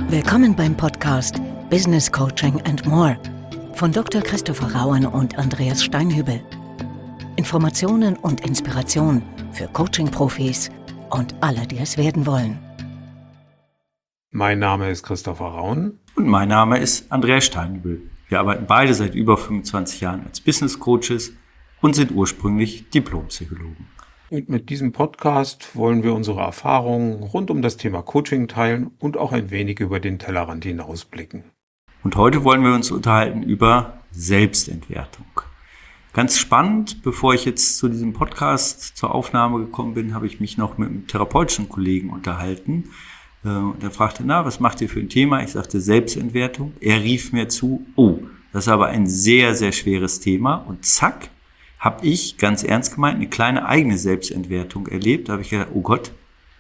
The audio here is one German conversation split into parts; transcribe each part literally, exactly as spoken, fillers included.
Willkommen beim Podcast Business Coaching and More von Doktor Christopher Rauen und Andreas Steinhübel. Informationen und Inspiration für Coaching-Profis und alle, die es werden wollen. Mein Name ist Christopher Rauen. Und mein Name ist Andreas Steinhübel. Wir arbeiten beide seit über fünfundzwanzig Jahren als Business Coaches und sind ursprünglich Diplompsychologen. Und mit diesem Podcast wollen wir unsere Erfahrungen rund um das Thema Coaching teilen und auch ein wenig über den Tellerrand hinausblicken. Und heute wollen wir uns unterhalten über Selbstentwertung. Ganz spannend, bevor ich jetzt zu diesem Podcast zur Aufnahme gekommen bin, habe ich mich noch mit einem therapeutischen Kollegen unterhalten. Und er fragte, na, was macht ihr für ein Thema? Ich sagte Selbstentwertung. Er rief mir zu, oh, das ist aber ein sehr, sehr schweres Thema. Und zack, habe ich, ganz ernst gemeint, eine kleine eigene Selbstentwertung erlebt. Da habe ich gedacht, oh Gott,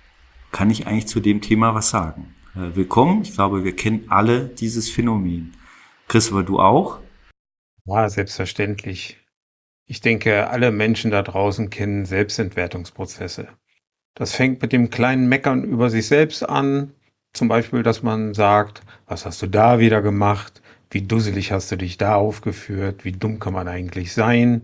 kann ich eigentlich zu dem Thema was sagen? Äh, willkommen, ich glaube, wir kennen alle dieses Phänomen. Christopher, du auch? Ja, selbstverständlich. Ich denke, alle Menschen da draußen kennen Selbstentwertungsprozesse. Das fängt mit dem kleinen Meckern über sich selbst an. Zum Beispiel, dass man sagt, was hast du da wieder gemacht? Wie dusselig hast du dich da aufgeführt? Wie dumm kann man eigentlich sein?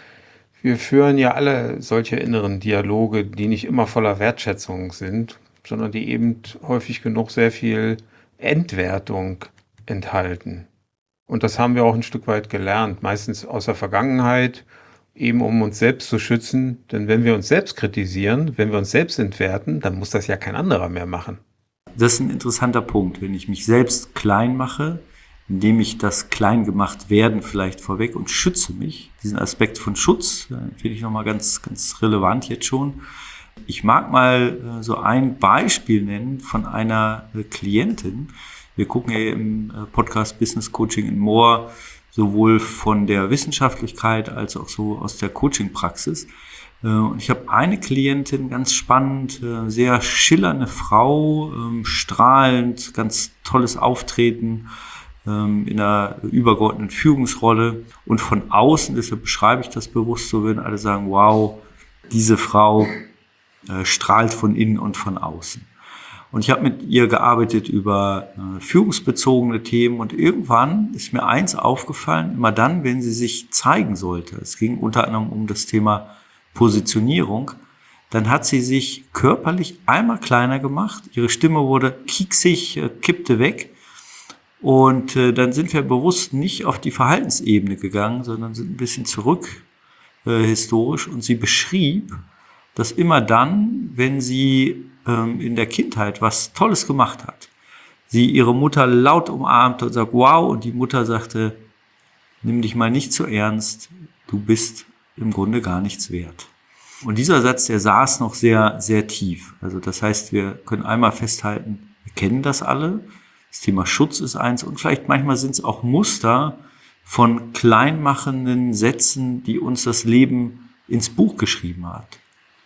Wir führen ja alle solche inneren Dialoge, die nicht immer voller Wertschätzung sind, sondern die eben häufig genug sehr viel Entwertung enthalten. Und das haben wir auch ein Stück weit gelernt, meistens aus der Vergangenheit, eben um uns selbst zu schützen. Denn wenn wir uns selbst kritisieren, wenn wir uns selbst entwerten, dann muss das ja kein anderer mehr machen. Das ist ein interessanter Punkt. Wenn ich mich selbst klein mache, indem ich das klein gemacht werden vielleicht vorweg und schütze mich. Diesen Aspekt von Schutz äh, finde ich nochmal ganz, ganz relevant jetzt schon. Ich mag mal äh, so ein Beispiel nennen von einer äh, Klientin. Wir gucken ja im äh, Podcast Business Coaching and More sowohl von der Wissenschaftlichkeit als auch so aus der Coaching-Praxis. Äh, und ich habe eine Klientin, ganz spannend, äh, sehr schillernde Frau, äh, strahlend, ganz tolles Auftreten, in einer übergeordneten Führungsrolle und von außen, deshalb beschreibe ich das bewusst so, würden alle sagen, wow, diese Frau äh, strahlt von innen und von außen. Und ich habe mit ihr gearbeitet über äh, führungsbezogene Themen und irgendwann ist mir eins aufgefallen, immer dann, wenn sie sich zeigen sollte, es ging unter anderem um das Thema Positionierung, dann hat sie sich körperlich einmal kleiner gemacht, ihre Stimme wurde kieksig, äh, kippte weg. Und äh, dann sind wir bewusst nicht auf die Verhaltensebene gegangen, sondern sind ein bisschen zurück äh, historisch. Und sie beschrieb, dass immer dann, wenn sie ähm, in der Kindheit was Tolles gemacht hat, sie ihre Mutter laut umarmte und sagt, wow, und die Mutter sagte, nimm dich mal nicht zu ernst, du bist im Grunde gar nichts wert. Und dieser Satz, der saß noch sehr, sehr tief. Also das heißt, wir können einmal festhalten, wir kennen das alle. Das Thema Schutz ist eins und vielleicht manchmal sind es auch Muster von kleinmachenden Sätzen, die uns das Leben ins Buch geschrieben hat.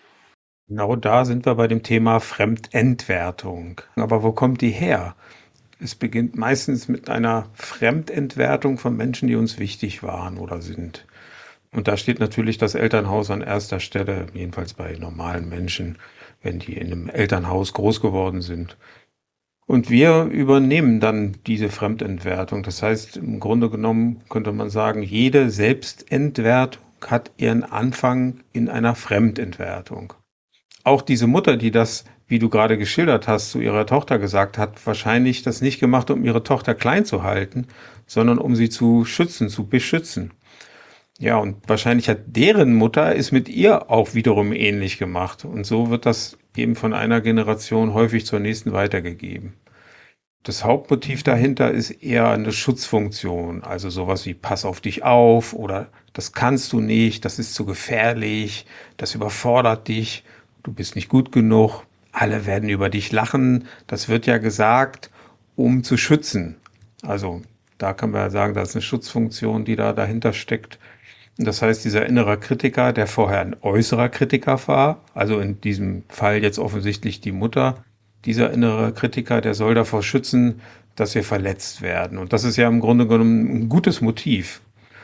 Genau da sind wir bei dem Thema Fremdentwertung. Aber wo kommt die her? Es beginnt meistens mit einer Fremdentwertung von Menschen, die uns wichtig waren oder sind. Und da steht natürlich das Elternhaus an erster Stelle, jedenfalls bei normalen Menschen, wenn die in einem Elternhaus groß geworden sind. Und wir übernehmen dann diese Fremdentwertung. Das heißt, im Grunde genommen könnte man sagen, jede Selbstentwertung hat ihren Anfang in einer Fremdentwertung. Auch diese Mutter, die das, wie du gerade geschildert hast, zu ihrer Tochter gesagt hat, wahrscheinlich das nicht gemacht, um ihre Tochter klein zu halten, sondern um sie zu schützen, zu beschützen. Ja, und wahrscheinlich hat deren Mutter es mit ihr auch wiederum ähnlich gemacht. Und so wird das eben von einer Generation häufig zur nächsten weitergegeben. Das Hauptmotiv dahinter ist eher eine Schutzfunktion, also sowas wie pass auf dich auf oder das kannst du nicht, das ist zu gefährlich, das überfordert dich, du bist nicht gut genug, alle werden über dich lachen. Das wird ja gesagt, um zu schützen. Also da kann man ja sagen, das ist eine Schutzfunktion, die da dahinter steckt. Das heißt, dieser innere Kritiker, der vorher ein äußerer Kritiker war, also in diesem Fall jetzt offensichtlich die Mutter, dieser innere Kritiker, der soll davor schützen, dass wir verletzt werden. Und das ist ja im Grunde genommen ein gutes Motiv.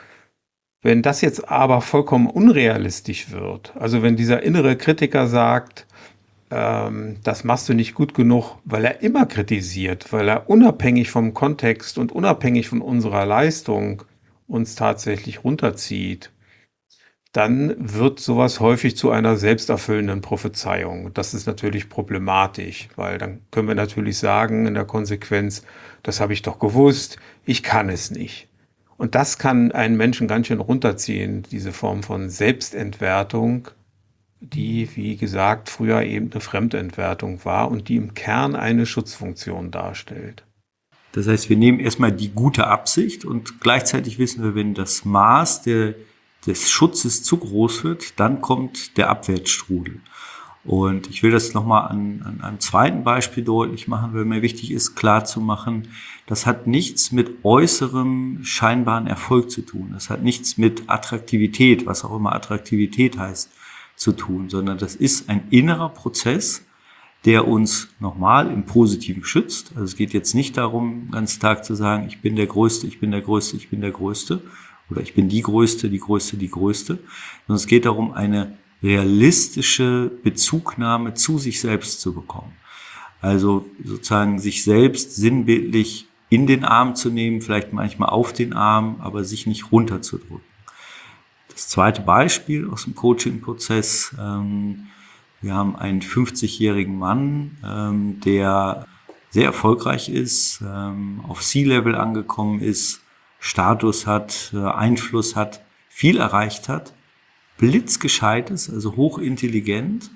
Wenn das jetzt aber vollkommen unrealistisch wird, also wenn dieser innere Kritiker sagt, ähm, das machst du nicht gut genug, weil er immer kritisiert, weil er unabhängig vom Kontext und unabhängig von unserer Leistung uns tatsächlich runterzieht, dann wird sowas häufig zu einer selbsterfüllenden Prophezeiung. Das ist natürlich problematisch, weil dann können wir natürlich sagen in der Konsequenz, das habe ich doch gewusst, ich kann es nicht. Und das kann einen Menschen ganz schön runterziehen, diese Form von Selbstentwertung, die, wie gesagt, früher eben eine Fremdentwertung war und die im Kern eine Schutzfunktion darstellt. Das heißt, wir nehmen erstmal die gute Absicht und gleichzeitig wissen wir, wenn das Maß der, des Schutzes zu groß wird, dann kommt der Abwärtsstrudel. Und ich will das nochmal an, an einem zweiten Beispiel deutlich machen, weil mir wichtig ist, klar zu machen, das hat nichts mit äußerem scheinbaren Erfolg zu tun. Das hat nichts mit Attraktivität, was auch immer Attraktivität heißt, zu tun, sondern das ist ein innerer Prozess, der uns nochmal im Positiven schützt. Also es geht jetzt nicht darum, den ganzen Tag zu sagen, ich bin der Größte, ich bin der Größte, ich bin der Größte oder ich bin die Größte, die Größte, die Größte, sondern es geht darum, eine realistische Bezugnahme zu sich selbst zu bekommen. Also sozusagen sich selbst sinnbildlich in den Arm zu nehmen, vielleicht manchmal auf den Arm, aber sich nicht runterzudrücken. Das zweite Beispiel aus dem Coaching-Prozess, ähm, wir haben einen fünfzigjährigen Mann, ähm, der sehr erfolgreich ist, ähm, auf C-Level angekommen ist, Status hat, äh, Einfluss hat, viel erreicht hat, blitzgescheit ist, also hochintelligent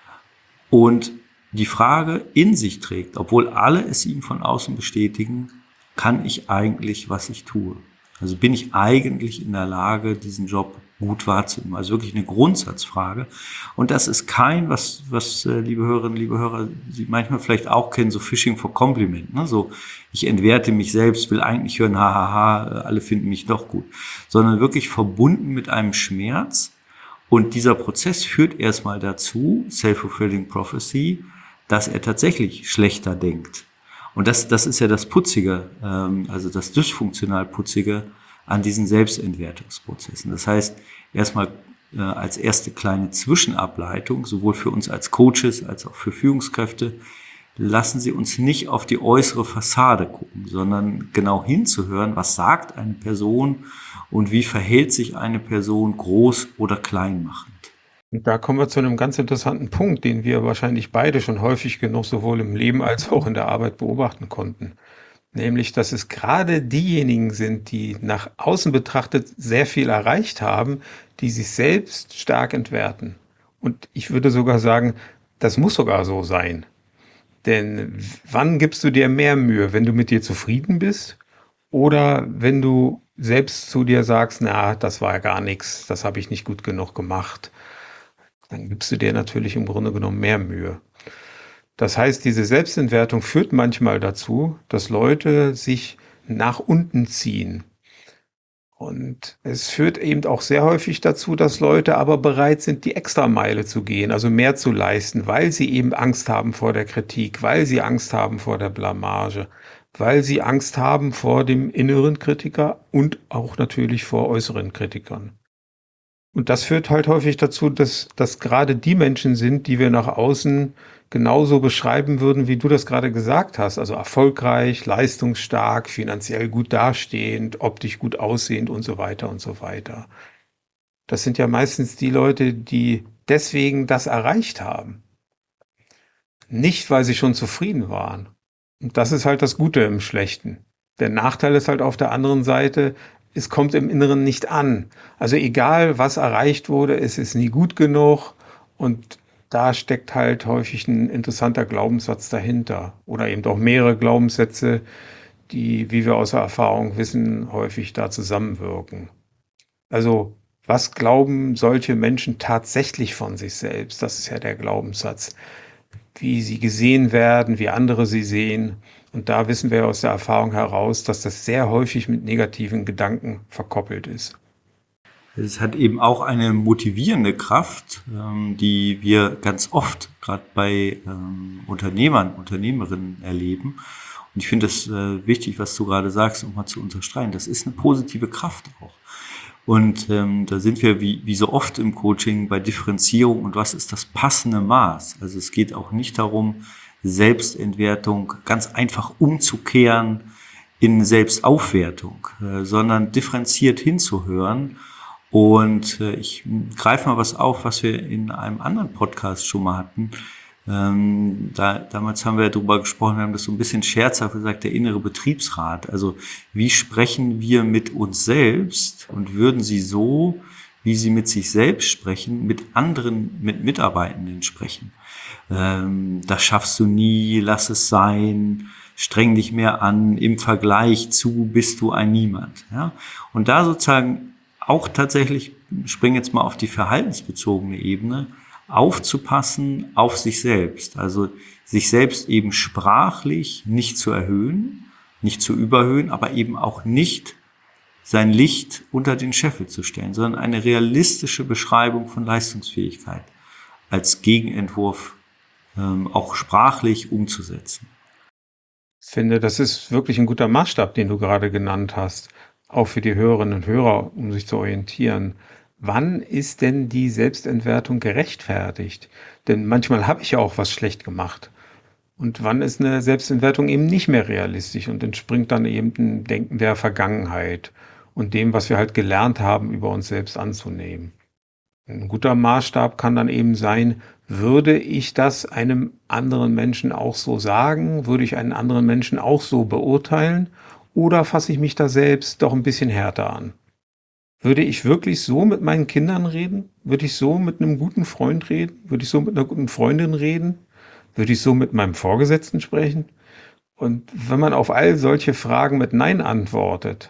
und die Frage in sich trägt, obwohl alle es ihm von außen bestätigen, kann ich eigentlich, was ich tue? Also bin ich eigentlich in der Lage, diesen Job gut wahrzunehmen? Also wirklich eine Grundsatzfrage. Und das ist kein, was, was liebe Hörerinnen, liebe Hörer, Sie manchmal vielleicht auch kennen, so Fishing for Compliment. Ne? So, ich entwerte mich selbst, will eigentlich hören, hahaha, alle finden mich doch gut. Sondern wirklich verbunden mit einem Schmerz. Und dieser Prozess führt erstmal dazu, Self-Fulfilling Prophecy, dass er tatsächlich schlechter denkt. Und das, das ist ja das Putzige, ähm, also das dysfunktional Putzige an diesen Selbstentwertungsprozessen. Das heißt, erstmal äh, als erste kleine Zwischenableitung, sowohl für uns als Coaches als auch für Führungskräfte, lassen Sie uns nicht auf die äußere Fassade gucken, sondern genau hinzuhören, was sagt eine Person und wie verhält sich eine Person groß oder klein machend. Und da kommen wir zu einem ganz interessanten Punkt, den wir wahrscheinlich beide schon häufig genug sowohl im Leben als auch in der Arbeit beobachten konnten. Nämlich, dass es gerade diejenigen sind, die nach außen betrachtet sehr viel erreicht haben, die sich selbst stark entwerten. Und ich würde sogar sagen, das muss sogar so sein. Denn wann gibst du dir mehr Mühe, wenn du mit dir zufrieden bist oder wenn du selbst zu dir sagst, na, das war ja gar nichts, das habe ich nicht gut genug gemacht. Dann gibst du dir natürlich im Grunde genommen mehr Mühe. Das heißt, diese Selbstentwertung führt manchmal dazu, dass Leute sich nach unten ziehen. Und es führt eben auch sehr häufig dazu, dass Leute aber bereit sind, die Extrameile zu gehen, also mehr zu leisten, weil sie eben Angst haben vor der Kritik, weil sie Angst haben vor der Blamage, weil sie Angst haben vor dem inneren Kritiker und auch natürlich vor äußeren Kritikern. Und das führt halt häufig dazu, dass das gerade die Menschen sind, die wir nach außen genauso beschreiben würden, wie du das gerade gesagt hast. Also erfolgreich, leistungsstark, finanziell gut dastehend, optisch gut aussehend und so weiter und so weiter. Das sind ja meistens die Leute, die deswegen das erreicht haben. Nicht, weil sie schon zufrieden waren. Und das ist halt das Gute im Schlechten. Der Nachteil ist halt auf der anderen Seite, es kommt im Inneren nicht an. Also egal, was erreicht wurde, es ist nie gut genug und da steckt halt häufig ein interessanter Glaubenssatz dahinter oder eben auch mehrere Glaubenssätze, die, wie wir aus der Erfahrung wissen, häufig da zusammenwirken. Also was glauben solche Menschen tatsächlich von sich selbst? Das ist ja der Glaubenssatz. Wie sie gesehen werden, wie andere sie sehen. Und da wissen wir aus der Erfahrung heraus, dass das sehr häufig mit negativen Gedanken verkoppelt ist. Es hat eben auch eine motivierende Kraft, die wir ganz oft gerade bei Unternehmern, Unternehmerinnen erleben. Und ich finde es wichtig, was du gerade sagst, um mal zu unterstreichen. Das ist eine positive Kraft auch. Und ähm, da sind wir wie, wie so oft im Coaching bei Differenzierung und was ist das passende Maß. Also es geht auch nicht darum, Selbstentwertung ganz einfach umzukehren in Selbstaufwertung, äh, sondern differenziert hinzuhören. Und äh, ich greife mal was auf, was wir in einem anderen Podcast schon mal hatten. Ähm, da, damals haben wir darüber gesprochen, wir haben das so ein bisschen scherzhaft gesagt, der innere Betriebsrat. Also wie sprechen wir mit uns selbst und würden Sie so, wie Sie mit sich selbst sprechen, mit anderen, mit Mitarbeitenden sprechen? Ähm, das schaffst du nie, lass es sein, streng dich mehr an, im Vergleich zu bist du ein Niemand. Ja? Und da sozusagen auch tatsächlich, springen jetzt mal auf die verhaltensbezogene Ebene, aufzupassen auf sich selbst. Also sich selbst eben sprachlich nicht zu erhöhen, nicht zu überhöhen, aber eben auch nicht sein Licht unter den Scheffel zu stellen, sondern eine realistische Beschreibung von Leistungsfähigkeit als Gegenentwurf ähm, auch sprachlich umzusetzen. Ich finde, das ist wirklich ein guter Maßstab, den du gerade genannt hast, auch für die Hörerinnen und Hörer, um sich zu orientieren. Wann ist denn die Selbstentwertung gerechtfertigt? Denn manchmal habe ich ja auch was schlecht gemacht. Und wann ist eine Selbstentwertung eben nicht mehr realistisch und entspringt dann eben dem Denken der Vergangenheit und dem, was wir halt gelernt haben, über uns selbst anzunehmen. Ein guter Maßstab kann dann eben sein, würde ich das einem anderen Menschen auch so sagen? Würde ich einen anderen Menschen auch so beurteilen? Oder fasse ich mich da selbst doch ein bisschen härter an? Würde ich wirklich so mit meinen Kindern reden? Würde ich so mit einem guten Freund reden? Würde ich so mit einer guten Freundin reden? Würde ich so mit meinem Vorgesetzten sprechen? Und wenn man auf all solche Fragen mit Nein antwortet,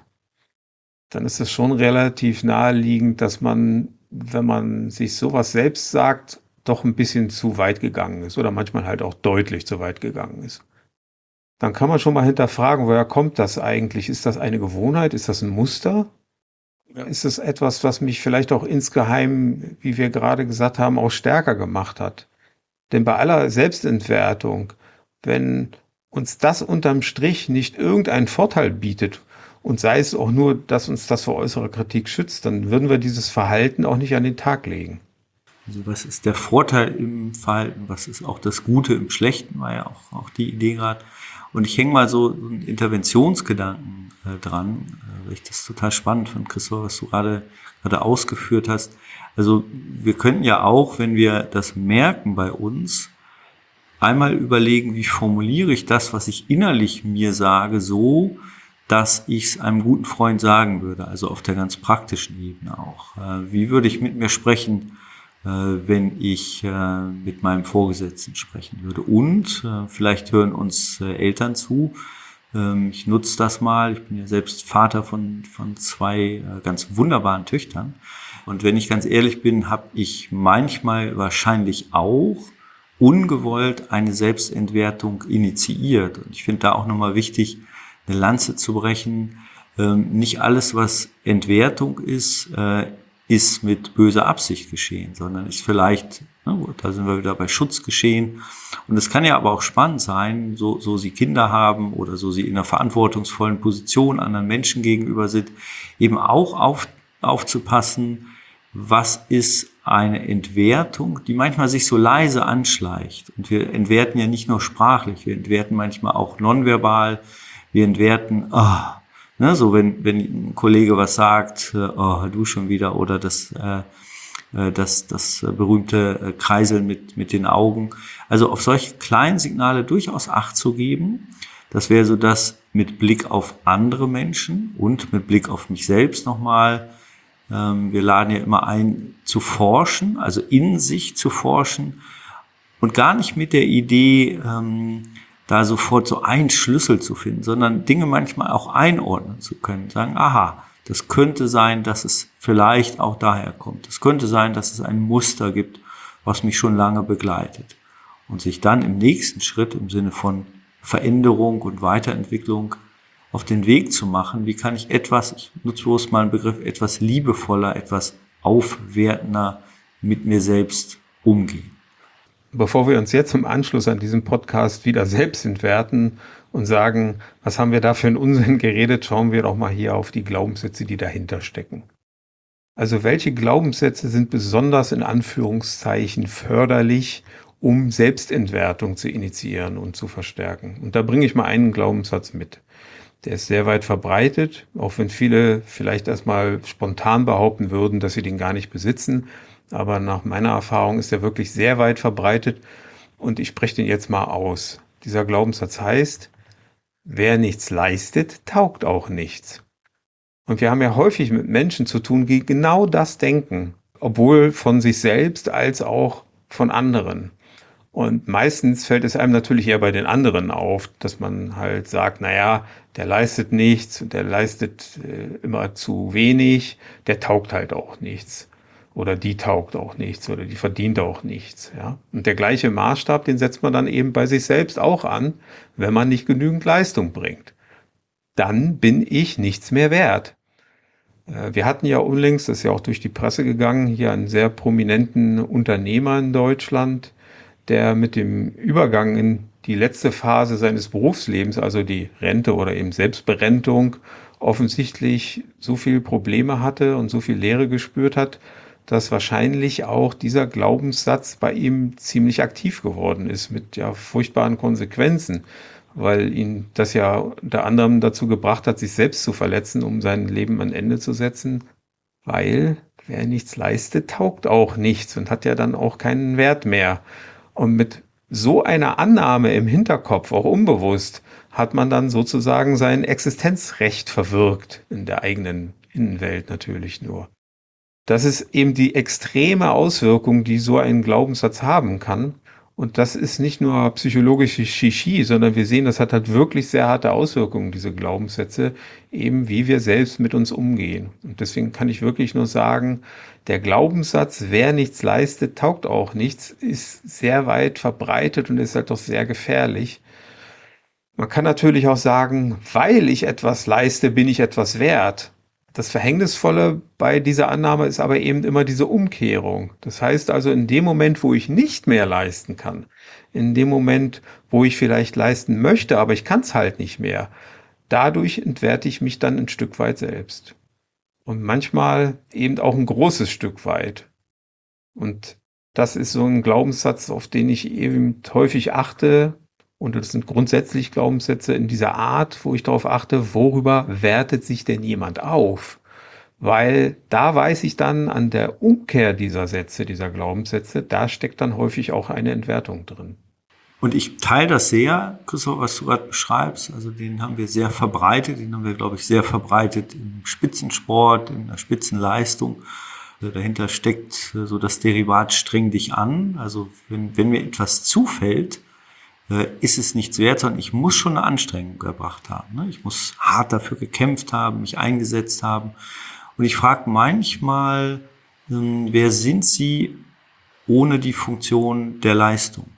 dann ist es schon relativ naheliegend, dass man, wenn man sich sowas selbst sagt, doch ein bisschen zu weit gegangen ist oder manchmal halt auch deutlich zu weit gegangen ist. Dann kann man schon mal hinterfragen, woher kommt das eigentlich? Ist das eine Gewohnheit? Ist das ein Muster? Oder ist es etwas, was mich vielleicht auch insgeheim, wie wir gerade gesagt haben, auch stärker gemacht hat? Denn bei aller Selbstentwertung, wenn uns das unterm Strich nicht irgendeinen Vorteil bietet, und sei es auch nur, dass uns das vor äußerer Kritik schützt, dann würden wir dieses Verhalten auch nicht an den Tag legen. Also was ist der Vorteil im Verhalten? Was ist auch das Gute im Schlechten? War ja auch, auch die Idee gerade. Und ich hänge mal so einen Interventionsgedanken äh, dran, äh, weil ich das total spannend finde, Christoph, was du gerade gerade ausgeführt hast. Also wir könnten ja auch, wenn wir das merken bei uns, einmal überlegen, wie formuliere ich das, was ich innerlich mir sage, so, dass ich es einem guten Freund sagen würde, also auf der ganz praktischen Ebene auch. Äh, wie würde ich mit mir sprechen, äh, wenn ich äh, mit meinem Vorgesetzten sprechen würde? Und äh, vielleicht hören uns äh, Eltern zu. Ähm, ich nutze das mal. Ich bin ja selbst Vater von, von zwei äh, ganz wunderbaren Töchtern. Und wenn ich ganz ehrlich bin, habe ich manchmal wahrscheinlich auch ungewollt eine Selbstentwertung initiiert. Und ich finde da auch nochmal wichtig, eine Lanze zu brechen. Ähm, nicht alles, was Entwertung ist, äh, ist mit böser Absicht geschehen, sondern ist vielleicht, ne, da sind wir wieder bei Schutz geschehen. Und es kann ja aber auch spannend sein, so, so sie Kinder haben oder so sie in einer verantwortungsvollen Position anderen Menschen gegenüber sind, eben auch auf, aufzupassen, was ist eine Entwertung, die manchmal sich so leise anschleicht. Und wir entwerten ja nicht nur sprachlich, wir entwerten manchmal auch nonverbal. Wir entwerten, oh, ne, so wenn wenn ein Kollege was sagt, oh, du schon wieder, oder das äh, das das berühmte Kreiseln mit mit den Augen. Also auf solche kleinen Signale durchaus Acht zu geben. Das wäre so das mit Blick auf andere Menschen und mit Blick auf mich selbst nochmal. Ähm, wir laden ja immer ein, zu forschen, also in sich zu forschen und gar nicht mit der Idee, ähm, da sofort so einen Schlüssel zu finden, sondern Dinge manchmal auch einordnen zu können. Sagen, aha, das könnte sein, dass es vielleicht auch daher kommt. Es könnte sein, dass es ein Muster gibt, was mich schon lange begleitet. Und sich dann im nächsten Schritt im Sinne von Veränderung und Weiterentwicklung auf den Weg zu machen. Wie kann ich etwas, ich nutze bloß mal einen Begriff, etwas liebevoller, etwas aufwertender mit mir selbst umgehen. Bevor wir uns jetzt im Anschluss an diesen Podcast wieder selbst entwerten und sagen, was haben wir da für einen Unsinn geredet, schauen wir doch mal hier auf die Glaubenssätze, die dahinter stecken. Also welche Glaubenssätze sind besonders in Anführungszeichen förderlich, um Selbstentwertung zu initiieren und zu verstärken? Und da bringe ich mal einen Glaubenssatz mit. Der ist sehr weit verbreitet, auch wenn viele vielleicht erstmal spontan behaupten würden, dass sie den gar nicht besitzen. Aber nach meiner Erfahrung ist er wirklich sehr weit verbreitet und ich spreche den jetzt mal aus. Dieser Glaubenssatz heißt: Wer nichts leistet, taugt auch nichts. Und wir haben ja häufig mit Menschen zu tun, die genau das denken, obwohl von sich selbst als auch von anderen. Und meistens fällt es einem natürlich eher bei den anderen auf, dass man halt sagt, naja, der leistet nichts, der leistet äh, immer zu wenig, der taugt halt auch nichts. Oder die taugt auch nichts oder die verdient auch nichts. Ja? Und der gleiche Maßstab, den setzt man dann eben bei sich selbst auch an, wenn man nicht genügend Leistung bringt. Dann bin ich nichts mehr wert. Wir hatten ja unlängst, das ist ja auch durch die Presse gegangen, hier einen sehr prominenten Unternehmer in Deutschland, der mit dem Übergang in die letzte Phase seines Berufslebens, also die Rente oder eben Selbstberentung, offensichtlich so viele Probleme hatte und so viel Leere gespürt hat, dass wahrscheinlich auch dieser Glaubenssatz bei ihm ziemlich aktiv geworden ist, mit ja furchtbaren Konsequenzen, weil ihn das ja unter anderem dazu gebracht hat, sich selbst zu verletzen, um sein Leben an Ende zu setzen, weil wer nichts leistet, taugt auch nichts und hat ja dann auch keinen Wert mehr. Und mit so einer Annahme im Hinterkopf, auch unbewusst, hat man dann sozusagen sein Existenzrecht verwirkt, in der eigenen Innenwelt natürlich nur. Das ist eben die extreme Auswirkung, die so ein Glaubenssatz haben kann. Und das ist nicht nur psychologische Shishi, sondern wir sehen, das hat halt wirklich sehr harte Auswirkungen, diese Glaubenssätze, eben wie wir selbst mit uns umgehen. Und deswegen kann ich wirklich nur sagen, der Glaubenssatz, wer nichts leistet, taugt auch nichts, ist sehr weit verbreitet und ist halt doch sehr gefährlich. Man kann natürlich auch sagen, weil ich etwas leiste, bin ich etwas wert. Das Verhängnisvolle bei dieser Annahme ist aber eben immer diese Umkehrung. Das heißt also, in dem Moment, wo ich nicht mehr leisten kann, in dem Moment, wo ich vielleicht leisten möchte, aber ich kann es halt nicht mehr, dadurch entwerte ich mich dann ein Stück weit selbst. Und manchmal eben auch ein großes Stück weit. Und das ist so ein Glaubenssatz, auf den ich eben häufig achte. Und das sind grundsätzlich Glaubenssätze in dieser Art, wo ich darauf achte, worüber wertet sich denn jemand auf? Weil da weiß ich dann an der Umkehr dieser Sätze, dieser Glaubenssätze, da steckt dann häufig auch eine Entwertung drin. Und ich teile das sehr, Christoph, was du gerade beschreibst. Also den haben wir sehr verbreitet, den haben wir, glaube ich, sehr verbreitet im Spitzensport, in der Spitzenleistung. Also dahinter steckt so das Derivat streng dich an. Also wenn, wenn mir etwas zufällt, ist es nichts wert, sondern ich muss schon eine Anstrengung erbracht haben. Ich muss hart dafür gekämpft haben, mich eingesetzt haben. Und ich frage manchmal, wer sind Sie ohne die Funktion der Leistung?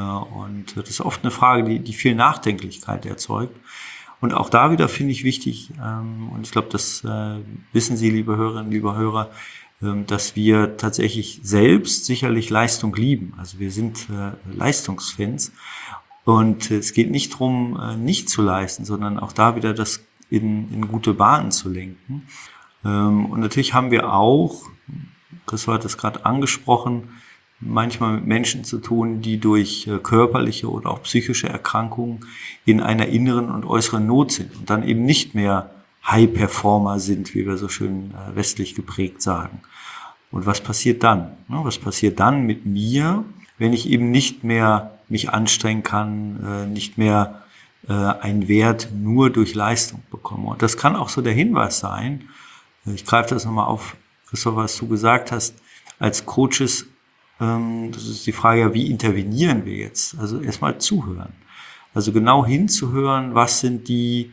Und das ist oft eine Frage, die, die viel Nachdenklichkeit erzeugt. Und auch da wieder finde ich wichtig, und ich glaube, das wissen Sie, liebe Hörerinnen, liebe Hörer, dass wir tatsächlich selbst sicherlich Leistung lieben. Also wir sind Leistungsfans. Und es geht nicht darum, nicht zu leisten, sondern auch da wieder das in, in gute Bahnen zu lenken. Und natürlich haben wir auch, Christoph hat das gerade angesprochen, manchmal mit Menschen zu tun, die durch körperliche oder auch psychische Erkrankungen in einer inneren und äußeren Not sind und dann eben nicht mehr High-Performer sind, wie wir so schön westlich geprägt sagen. Und was passiert dann? Was passiert dann mit mir, wenn ich eben nicht mehr mich anstrengen kann, nicht mehr einen Wert nur durch Leistung bekomme? Und das kann auch so der Hinweis sein, ich greife das nochmal auf, Christoph, was du gesagt hast, als Coaches, das ist die Frage, wie intervenieren wir jetzt? Also erstmal zuhören. Also genau hinzuhören, was sind die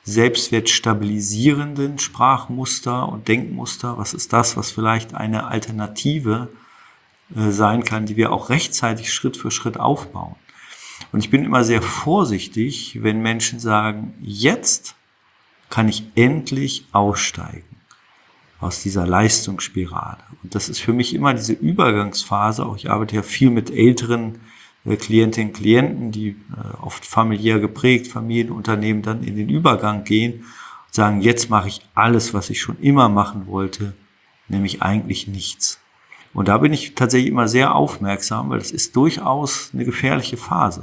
selbstwertstabilisierenden Sprachmuster und Denkmuster, was ist das, was vielleicht eine Alternative sein kann, die wir auch rechtzeitig Schritt für Schritt aufbauen. Und ich bin immer sehr vorsichtig, wenn Menschen sagen, jetzt kann ich endlich aussteigen aus dieser Leistungsspirale. Und das ist für mich immer diese Übergangsphase, auch ich arbeite ja viel mit älteren Klientinnen und Klienten, die oft familiär geprägt, Familienunternehmen dann in den Übergang gehen und sagen, jetzt mache ich alles, was ich schon immer machen wollte, nämlich eigentlich nichts. Und da bin ich tatsächlich immer sehr aufmerksam, weil das ist durchaus eine gefährliche Phase.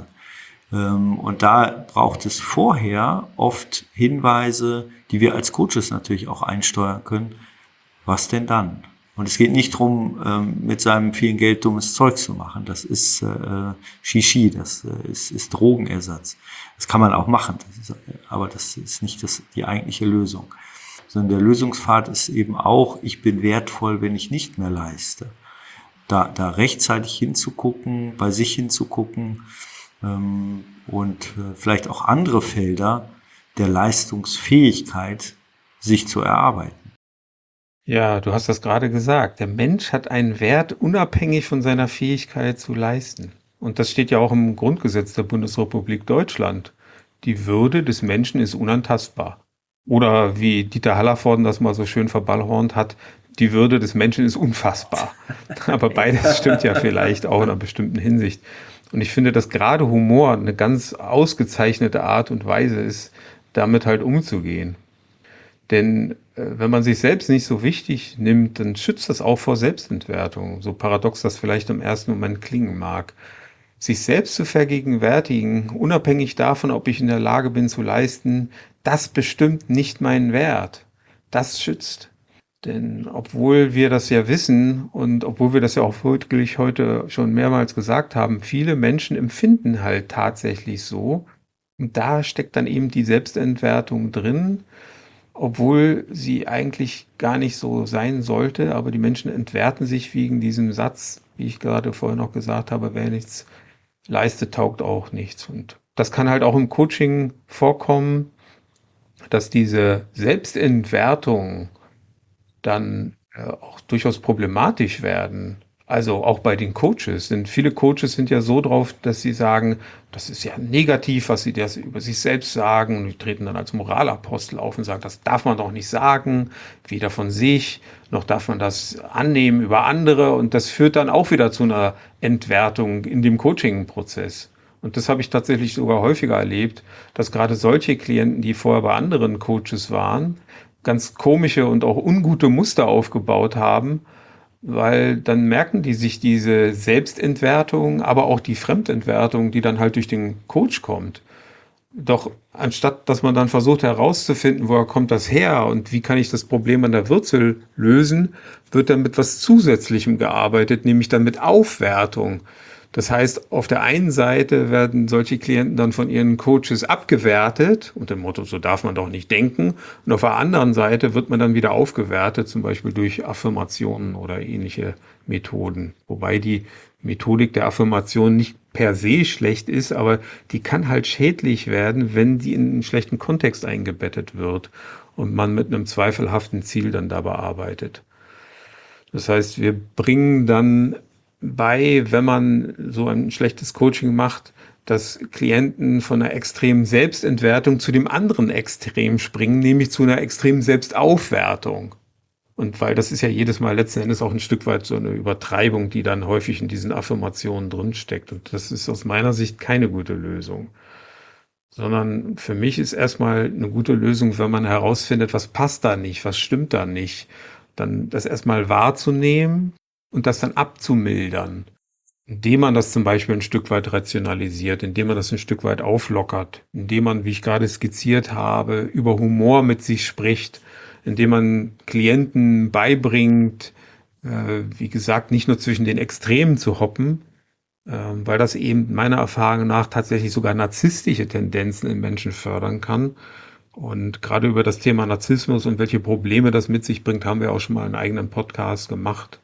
Und da braucht es vorher oft Hinweise, die wir als Coaches natürlich auch einsteuern können. Was denn dann? Und es geht nicht darum, mit seinem vielen Geld dummes Zeug zu machen. Das ist äh, Shishi, das ist, ist Drogenersatz. Das kann man auch machen, das ist, aber das ist nicht das, die eigentliche Lösung. Sondern der Lösungspfad ist eben auch, ich bin wertvoll, wenn ich nicht mehr leiste. Da, da rechtzeitig hinzugucken, bei sich hinzugucken ähm, und äh, vielleicht auch andere Felder der Leistungsfähigkeit sich zu erarbeiten. Ja, du hast das gerade gesagt. Der Mensch hat einen Wert unabhängig von seiner Fähigkeit zu leisten. Und das steht ja auch im Grundgesetz der Bundesrepublik Deutschland. Die Würde des Menschen ist unantastbar. Oder wie Dieter Hallervorden das mal so schön verballhornt hat, die Würde des Menschen ist unfassbar. Aber beides stimmt ja vielleicht auch in einer bestimmten Hinsicht. Und ich finde, dass gerade Humor eine ganz ausgezeichnete Art und Weise ist, damit halt umzugehen. Denn äh, wenn man sich selbst nicht so wichtig nimmt, dann schützt das auch vor Selbstentwertung. So paradox das vielleicht im ersten Moment klingen mag. Sich selbst zu vergegenwärtigen, unabhängig davon, ob ich in der Lage bin zu leisten, das bestimmt nicht meinen Wert. Das schützt. Denn obwohl wir das ja wissen und obwohl wir das ja auch wirklich heute schon mehrmals gesagt haben, viele Menschen empfinden halt tatsächlich so. Und da steckt dann eben die Selbstentwertung drin, obwohl sie eigentlich gar nicht so sein sollte. Aber die Menschen entwerten sich wegen diesem Satz, wie ich gerade vorhin noch gesagt habe, wer nichts leistet, taugt auch nichts. Und das kann halt auch im Coaching vorkommen, dass diese Selbstentwertung dann äh, auch durchaus problematisch werden. Also auch bei den Coaches. Denn viele Coaches sind ja so drauf, dass sie sagen, das ist ja negativ, was sie das über sich selbst sagen. Und die treten dann als Moralapostel auf und sagen, das darf man doch nicht sagen, weder von sich, noch darf man das annehmen über andere. Und das führt dann auch wieder zu einer Entwertung in dem Coaching-Prozess. Und das habe ich tatsächlich sogar häufiger erlebt, dass gerade solche Klienten, die vorher bei anderen Coaches waren, ganz komische und auch ungute Muster aufgebaut haben, weil dann merken die sich diese Selbstentwertung, aber auch die Fremdentwertung, die dann halt durch den Coach kommt. Doch anstatt, dass man dann versucht herauszufinden, woher kommt das her und wie kann ich das Problem an der Wurzel lösen, wird dann mit was Zusätzlichem gearbeitet, nämlich dann mit Aufwertung. Das heißt, auf der einen Seite werden solche Klienten dann von ihren Coaches abgewertet, unter dem Motto, so darf man doch nicht denken. Und auf der anderen Seite wird man dann wieder aufgewertet, zum Beispiel durch Affirmationen oder ähnliche Methoden. Wobei die Methodik der Affirmation nicht per se schlecht ist, aber die kann halt schädlich werden, wenn die in einen schlechten Kontext eingebettet wird und man mit einem zweifelhaften Ziel dann dabei arbeitet. Das heißt, wir bringen dann bei, wenn man so ein schlechtes Coaching macht, dass Klienten von einer extremen Selbstentwertung zu dem anderen Extrem springen, nämlich zu einer extremen Selbstaufwertung. Und weil das ist ja jedes Mal letzten Endes auch ein Stück weit so eine Übertreibung, die dann häufig in diesen Affirmationen drinsteckt. Und das ist aus meiner Sicht keine gute Lösung. Sondern für mich ist erstmal eine gute Lösung, wenn man herausfindet, was passt da nicht, was stimmt da nicht. Dann das erstmal wahrzunehmen und das dann abzumildern, indem man das zum Beispiel ein Stück weit rationalisiert, indem man das ein Stück weit auflockert, indem man, wie ich gerade skizziert habe, über Humor mit sich spricht, indem man Klienten beibringt, äh, wie gesagt, nicht nur zwischen den Extremen zu hoppen, äh, weil das eben meiner Erfahrung nach tatsächlich sogar narzisstische Tendenzen in Menschen fördern kann. Und gerade über das Thema Narzissmus und welche Probleme das mit sich bringt, haben wir auch schon mal einen eigenen Podcast gemacht.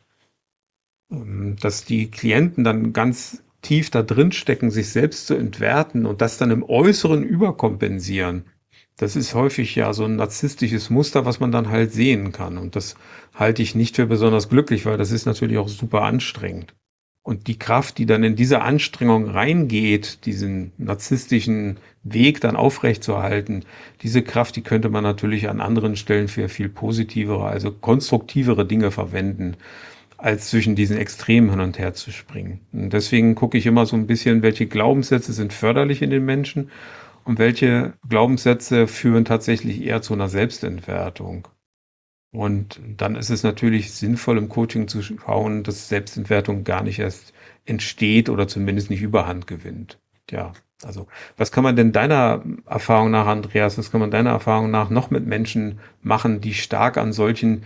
Dass die Klienten dann ganz tief da drin stecken, sich selbst zu entwerten und das dann im Äußeren überkompensieren. Das ist häufig ja so ein narzisstisches Muster, was man dann halt sehen kann. Und das halte ich nicht für besonders glücklich, weil das ist natürlich auch super anstrengend. Und die Kraft, die dann in diese Anstrengung reingeht, diesen narzisstischen Weg dann aufrechtzuerhalten, diese Kraft, die könnte man natürlich an anderen Stellen für viel positivere, also konstruktivere Dinge verwenden, als zwischen diesen Extremen hin und her zu springen. Und deswegen gucke ich immer so ein bisschen, welche Glaubenssätze sind förderlich in den Menschen und welche Glaubenssätze führen tatsächlich eher zu einer Selbstentwertung. Und dann ist es natürlich sinnvoll, im Coaching zu schauen, dass Selbstentwertung gar nicht erst entsteht oder zumindest nicht Überhand gewinnt. Ja, also was kann man denn deiner Erfahrung nach, Andreas, was kann man deiner Erfahrung nach noch mit Menschen machen, die stark an solchen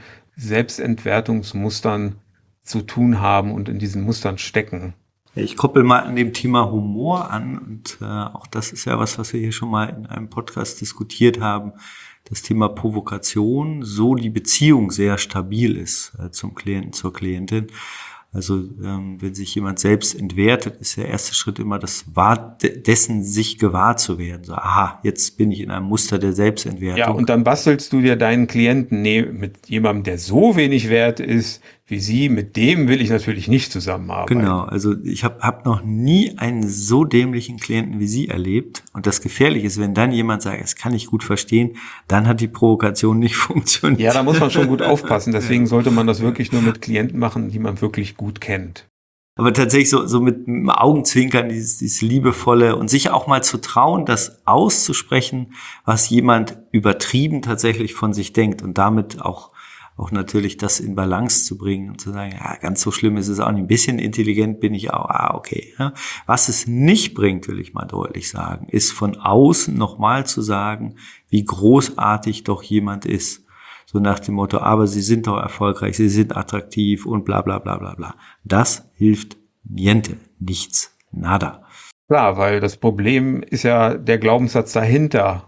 Selbstentwertungsmustern zu tun haben und in diesen Mustern stecken? Ich koppel mal an dem Thema Humor an und äh, auch das ist ja was, was wir hier schon mal in einem Podcast diskutiert haben. Das Thema Provokation, so die Beziehung sehr stabil ist äh, zum Klienten, zur Klientin. Also ähm, wenn sich jemand selbst entwertet, ist der erste Schritt immer das Wahr, dessen sich gewahr zu werden. So, aha, jetzt bin ich in einem Muster der Selbstentwertung. Ja, und dann bastelst du dir deinen Klienten nee, mit jemandem, der so wenig wert ist wie sie, mit dem will ich natürlich nicht zusammenarbeiten. Genau, also ich habe hab noch nie einen so dämlichen Klienten wie Sie erlebt. Und das Gefährliche ist, wenn dann jemand sagt, das kann ich gut verstehen, dann hat die Provokation nicht funktioniert. Ja, da muss man schon gut aufpassen. Deswegen sollte man das wirklich nur mit Klienten machen, die man wirklich gut kennt. Aber tatsächlich so, so mit dem Augenzwinkern, dieses, dieses Liebevolle und sich auch mal zu trauen, das auszusprechen, was jemand übertrieben tatsächlich von sich denkt und damit auch auch natürlich das in Balance zu bringen und zu sagen, ja, ganz so schlimm ist es auch nicht. Ein bisschen intelligent bin ich auch, ah, okay. Ja. Was es nicht bringt, will ich mal deutlich sagen, ist von außen nochmal zu sagen, wie großartig doch jemand ist. So nach dem Motto, aber Sie sind doch erfolgreich, Sie sind attraktiv und bla bla bla bla bla. Das hilft niente, nichts, nada. Klar, weil das Problem ist ja der Glaubenssatz dahinter.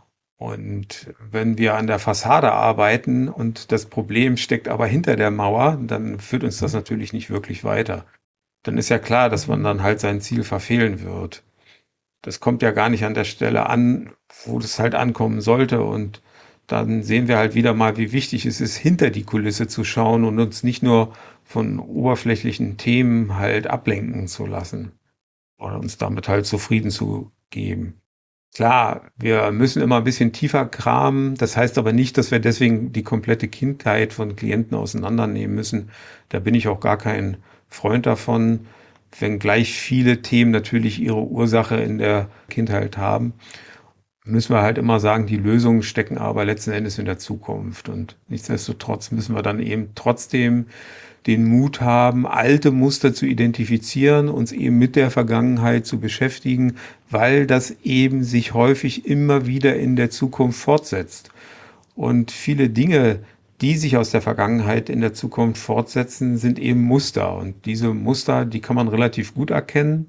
Und wenn wir an der Fassade arbeiten und das Problem steckt aber hinter der Mauer, dann führt uns das natürlich nicht wirklich weiter. Dann ist ja klar, dass man dann halt sein Ziel verfehlen wird. Das kommt ja gar nicht an der Stelle an, wo das halt ankommen sollte. Und dann sehen wir halt wieder mal, wie wichtig es ist, hinter die Kulisse zu schauen und uns nicht nur von oberflächlichen Themen halt ablenken zu lassen oder uns damit halt zufrieden zu geben. Klar, wir müssen immer ein bisschen tiefer kramen. Das heißt aber nicht, dass wir deswegen die komplette Kindheit von Klienten auseinandernehmen müssen. Da bin ich auch gar kein Freund davon, wenngleich viele Themen natürlich ihre Ursache in der Kindheit haben. Müssen wir halt immer sagen, die Lösungen stecken aber letzten Endes in der Zukunft. Und nichtsdestotrotz müssen wir dann eben trotzdem den Mut haben, alte Muster zu identifizieren, uns eben mit der Vergangenheit zu beschäftigen, weil das eben sich häufig immer wieder in der Zukunft fortsetzt. Und viele Dinge, die sich aus der Vergangenheit in der Zukunft fortsetzen, sind eben Muster. Und diese Muster, die kann man relativ gut erkennen.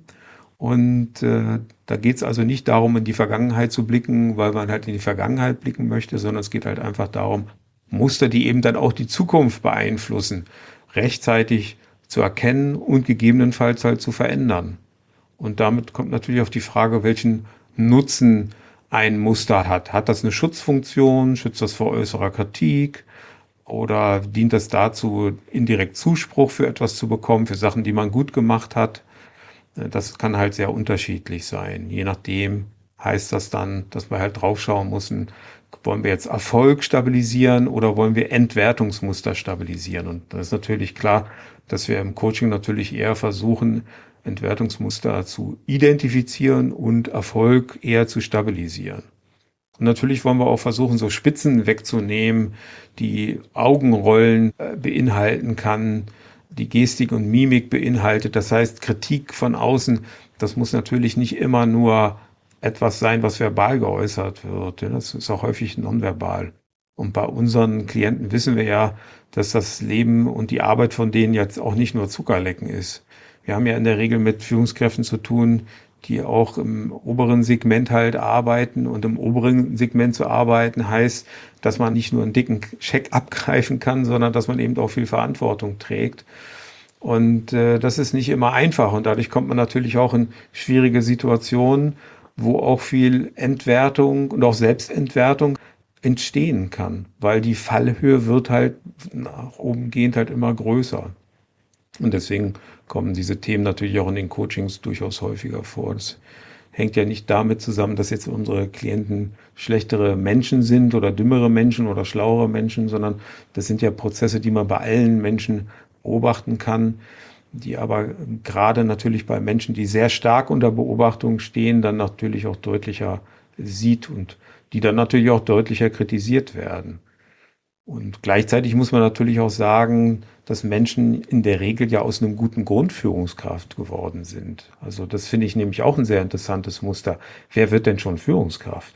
Und äh, da geht es also nicht darum, in die Vergangenheit zu blicken, weil man halt in die Vergangenheit blicken möchte, sondern es geht halt einfach darum, Muster, die eben dann auch die Zukunft beeinflussen, rechtzeitig zu erkennen und gegebenenfalls halt zu verändern. Und damit kommt natürlich auf die Frage, welchen Nutzen ein Muster hat. Hat das eine Schutzfunktion? Schützt das vor äußerer Kritik? Oder dient das dazu, indirekt Zuspruch für etwas zu bekommen, für Sachen, die man gut gemacht hat? Das kann halt sehr unterschiedlich sein. Je nachdem heißt das dann, dass wir halt draufschauen müssen, wollen wir jetzt Erfolg stabilisieren oder wollen wir Entwertungsmuster stabilisieren? Und das ist natürlich klar, dass wir im Coaching natürlich eher versuchen, Entwertungsmuster zu identifizieren und Erfolg eher zu stabilisieren. Und natürlich wollen wir auch versuchen, so Spitzen wegzunehmen, die Augenrollen beinhalten kann, die Gestik und Mimik beinhaltet. Das heißt, Kritik von außen, das muss natürlich nicht immer nur etwas sein, was verbal geäußert wird. Das ist auch häufig nonverbal. Und bei unseren Klienten wissen wir ja, dass das Leben und die Arbeit von denen jetzt auch nicht nur Zuckerlecken ist. Wir haben ja in der Regel mit Führungskräften zu tun, die auch im oberen Segment halt arbeiten. Und im oberen Segment zu arbeiten heißt, dass man nicht nur einen dicken Scheck abgreifen kann, sondern dass man eben auch viel Verantwortung trägt. Und äh, das ist nicht immer einfach. Und dadurch kommt man natürlich auch in schwierige Situationen, wo auch viel Entwertung und auch Selbstentwertung entstehen kann, weil die Fallhöhe wird halt nach oben gehend halt immer größer. Und deswegen kommen diese Themen natürlich auch in den Coachings durchaus häufiger vor. Das hängt ja nicht damit zusammen, dass jetzt unsere Klienten schlechtere Menschen sind oder dümmere Menschen oder schlauere Menschen, sondern das sind ja Prozesse, die man bei allen Menschen beobachten kann, die aber gerade natürlich bei Menschen, die sehr stark unter Beobachtung stehen, dann natürlich auch deutlicher sieht und die dann natürlich auch deutlicher kritisiert werden. Und gleichzeitig muss man natürlich auch sagen, dass Menschen in der Regel ja aus einem guten Grund Führungskraft geworden sind. Also das finde ich nämlich auch ein sehr interessantes Muster. Wer wird denn schon Führungskraft?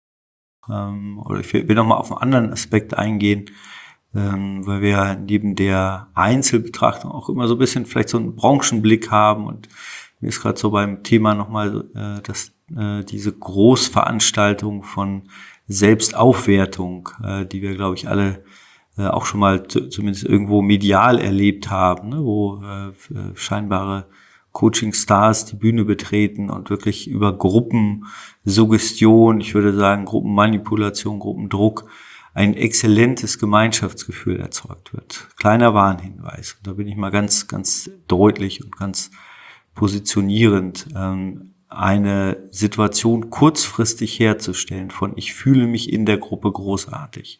Ähm, oder ich will, will noch mal auf einen anderen Aspekt eingehen, ähm, weil wir neben der Einzelbetrachtung auch immer so ein bisschen vielleicht so einen Branchenblick haben. Und mir ist gerade so beim Thema nochmal, äh, dass äh, diese Großveranstaltung von Selbstaufwertung, äh, die wir, glaube ich, alle äh, auch schon mal t- zumindest irgendwo medial erlebt haben, ne, wo äh, scheinbare Coaching-Stars die Bühne betreten und wirklich über Gruppensuggestion, ich würde sagen Gruppenmanipulation, Gruppendruck, ein exzellentes Gemeinschaftsgefühl erzeugt wird. Kleiner Warnhinweis. Und da bin ich mal ganz, ganz deutlich und ganz positionierend, ähm, eine Situation kurzfristig herzustellen von ich fühle mich in der Gruppe großartig.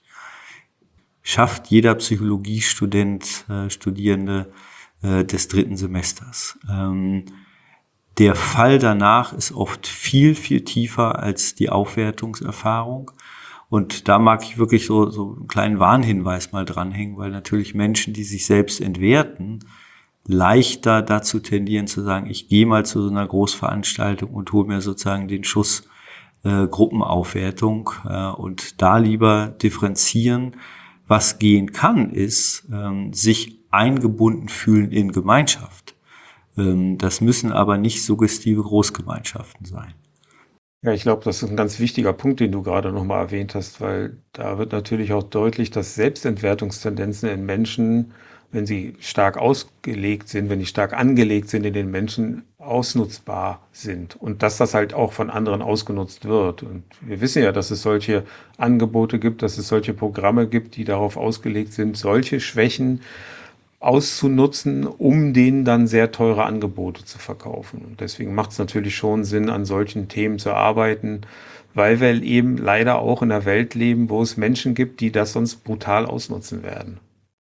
Schafft jeder Psychologiestudent, äh, Studierende äh, des dritten Semesters. Ähm, der Fall danach ist oft viel, viel tiefer als die Aufwertungserfahrung. Und da mag ich wirklich so, so einen kleinen Warnhinweis mal dranhängen, weil natürlich Menschen, die sich selbst entwerten, leichter dazu tendieren zu sagen, ich gehe mal zu so einer Großveranstaltung und hole mir sozusagen den Schuss äh, Gruppenaufwertung äh, und da lieber differenzieren. Was gehen kann, ist ähm, sich eingebunden fühlen in Gemeinschaft. Ähm, das müssen aber nicht suggestive Großgemeinschaften sein. Ja, ich glaube, das ist ein ganz wichtiger Punkt, den du gerade nochmal erwähnt hast, weil da wird natürlich auch deutlich, dass Selbstentwertungstendenzen in Menschen, wenn sie stark ausgelegt sind, wenn die stark angelegt sind in den Menschen, ausnutzbar sind und dass das halt auch von anderen ausgenutzt wird. Und wir wissen ja, dass es solche Angebote gibt, dass es solche Programme gibt, die darauf ausgelegt sind, solche Schwächen auszunutzen, um denen dann sehr teure Angebote zu verkaufen. Und deswegen macht es natürlich schon Sinn, an solchen Themen zu arbeiten, weil wir eben leider auch in einer Welt leben, wo es Menschen gibt, die das sonst brutal ausnutzen werden.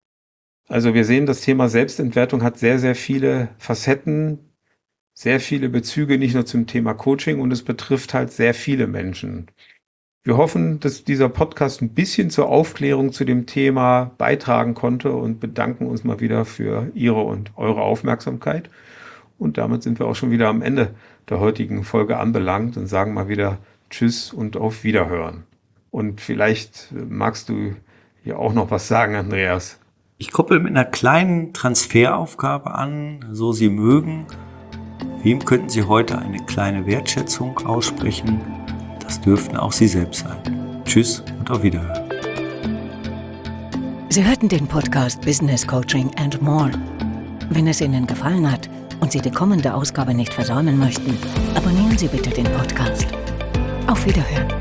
Also wir sehen, das Thema Selbstentwertung hat sehr, sehr viele Facetten, sehr viele Bezüge, nicht nur zum Thema Coaching, und es betrifft halt sehr viele Menschen. Wir hoffen, dass dieser Podcast ein bisschen zur Aufklärung zu dem Thema beitragen konnte und bedanken uns mal wieder für Ihre und eure Aufmerksamkeit. Und damit sind wir auch schon wieder am Ende der heutigen Folge anbelangt und sagen mal wieder Tschüss und auf Wiederhören. Und vielleicht magst du hier auch noch was sagen, Andreas. Ich koppel mit einer kleinen Transferaufgabe an, so Sie mögen. Wem könnten Sie heute eine kleine Wertschätzung aussprechen? Das dürften auch Sie selbst sein. Tschüss und auf Wiederhören. Sie hörten den Podcast Business Coaching and More. Wenn es Ihnen gefallen hat und Sie die kommende Ausgabe nicht versäumen möchten, abonnieren Sie bitte den Podcast. Auf Wiederhören.